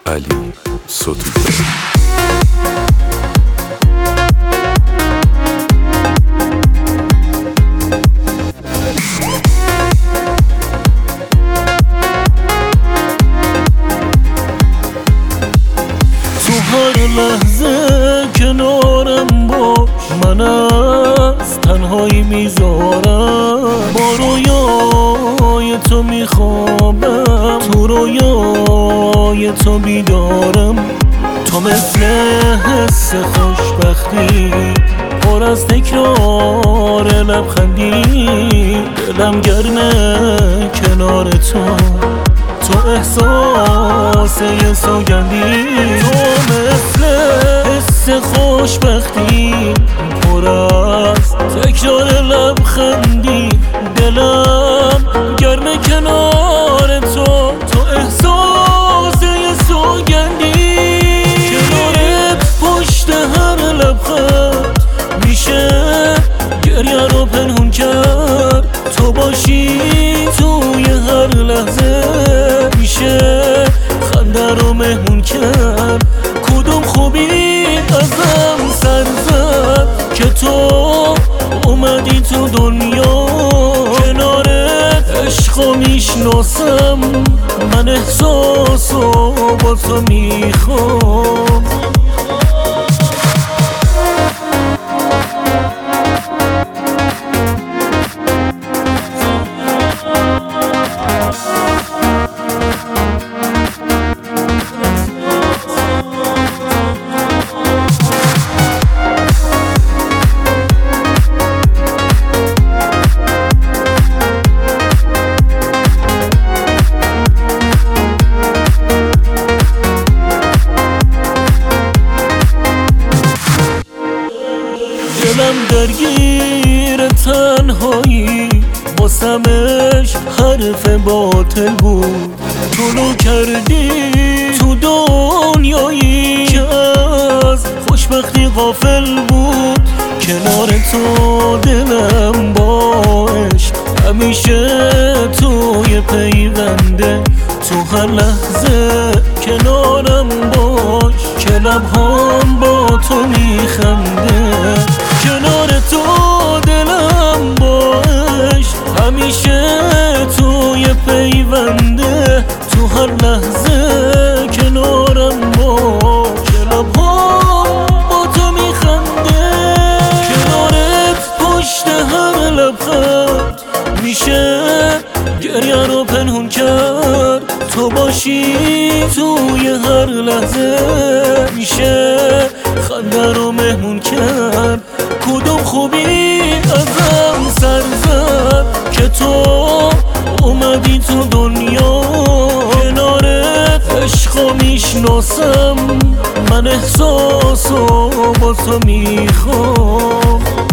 علی ستوده. تو هر لحظه کنارم باش، من از تنهایی میذارم، با رویای تو میخوابم، تو رویای تو بیدارم. تو مثل حس خوشبختی پر از تکرار لبخندی، دلم گرمه کنار تو، تو احساس یه سوگندی. تو مثل حس خوشبختی پر از تکرار لبخندی، دلم گرم کنار تو، تو احساس یه سوگندی. کنارت پشت هر لبخند میشه گریه رو پنهون کرد، تو باشی توی هر لحظه میشه خنده رو مهمون کرد. کدوم خوبی ازم سر زد که تو اومدی تو دنیا، کنارت عشقو میشناسم، من احساسو با تو میخوام. دلم درگیر تنهایی، واسمش حرف باطل بود. طلوع کردی تو دنیایی که از خوشبختی غافل بود. کنار تو دلم با عشق همیشه توی پیونده، تو هر لحظه کنارم باش که لبهام با تو میخنده. کنار تو دلم با عشق همیشه توی پیونده، تو هر لحظه کنارم باش که لبهام با تو میخنده. کنارت پشت هر لبخند میشه گریه رو پنهون کرد، تو باشی توی هر لحظه میشه خنده رو مهمون کرد. کدوم خوبی ازم سر زد که تو اومدی تو دنیا، کنارت عشقو میشناسم، من احساسو با تو میخوام.